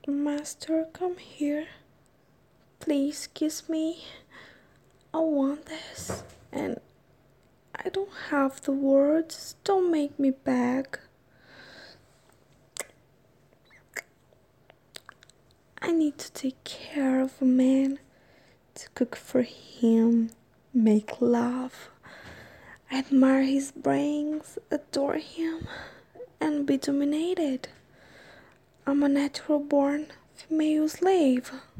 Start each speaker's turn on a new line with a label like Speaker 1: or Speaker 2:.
Speaker 1: Master, come here. Please kiss me. I want this. And I don't have the words. Don't make me beg. I need to take care of a man, to cook for him, make love, admire his brains, adore him, and be dominated. I'm a natural born female slave.